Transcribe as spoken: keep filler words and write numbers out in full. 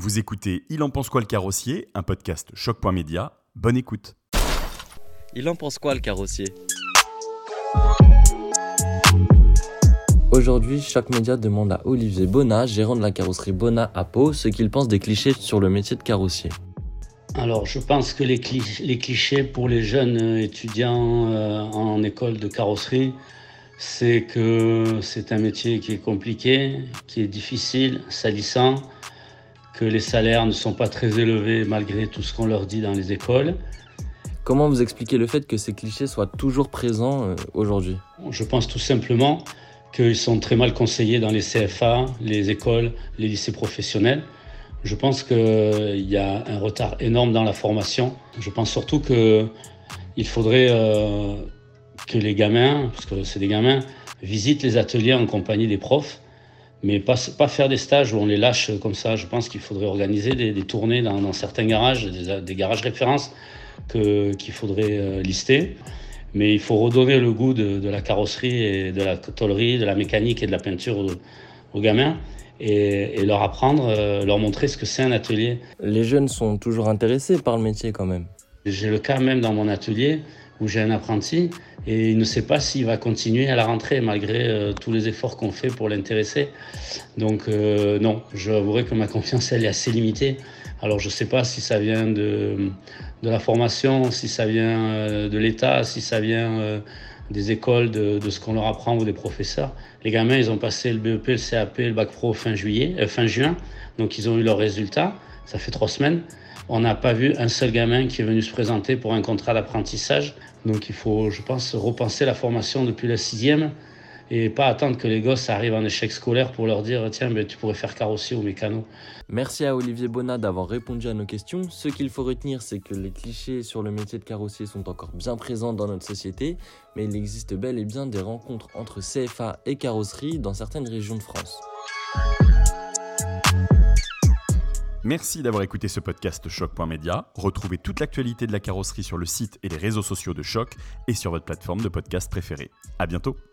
Vous écoutez Il en pense quoi le carrossier, un podcast choc point média. Bonne écoute. Il en pense quoi le carrossier ? Aujourd'hui, Choc Média demande à Olivier Bonnat, gérant de la carrosserie Bonnat à Pau, ce qu'il pense des clichés sur le métier de carrossier. Alors, je pense que les, cli- les clichés pour les jeunes étudiants euh, en école de carrosserie, c'est que c'est un métier qui est compliqué, qui est difficile, salissant, que les salaires ne sont pas très élevés malgré tout ce qu'on leur dit dans les écoles. Comment vous expliquez le fait que ces clichés soient toujours présents euh, aujourd'hui ? Je pense tout simplement qu'ils sont très mal conseillés dans les C F A, les écoles, les lycées professionnels. Je pense qu'il y a un retard énorme dans la formation. Je pense surtout qu'il faudrait euh, que les gamins, parce que c'est des gamins, visitent les ateliers en compagnie des profs, mais pas, pas faire des stages où on les lâche comme ça. Je pense qu'il faudrait organiser des, des tournées dans, dans certains garages, des, des garages références que, qu'il faudrait euh, lister. Mais il faut redonner le goût de, de la carrosserie et de la tôlerie, de la mécanique et de la peinture aux, aux gamins. Et, et leur apprendre, euh, leur montrer ce que c'est un atelier. Les jeunes sont toujours intéressés par le métier quand même. J'ai le cas même dans mon atelier où j'ai un apprenti et il ne sait pas s'il va continuer à la rentrée malgré euh, tous les efforts qu'on fait pour l'intéresser. Donc euh, non, je avouerai que ma confiance elle est assez limitée. Alors je ne sais pas si ça vient de, de la formation, si ça vient euh, de l'État, si ça vient euh, des écoles, de, de ce qu'on leur apprend ou des professeurs. Les gamins, ils ont passé le B E P, le C A P, le bac pro fin juillet, euh, fin juin, donc ils ont eu leurs résultats, ça fait trois semaines. On n'a pas vu un seul gamin qui est venu se présenter pour un contrat d'apprentissage. Donc il faut, je pense, repenser la formation depuis la sixième et pas attendre que les gosses arrivent en échec scolaire pour leur dire « Tiens, ben, tu pourrais faire carrossier ou mécano ». Merci à Olivier Bonnat d'avoir répondu à nos questions. Ce qu'il faut retenir, c'est que les clichés sur le métier de carrossier sont encore bien présents dans notre société, mais il existe bel et bien des rencontres entre C F A et carrosserie dans certaines régions de France. Merci d'avoir écouté ce podcast choc point média. Retrouvez toute l'actualité de la carrosserie sur le site et les réseaux sociaux de Choc et sur votre plateforme de podcast préférée. À bientôt.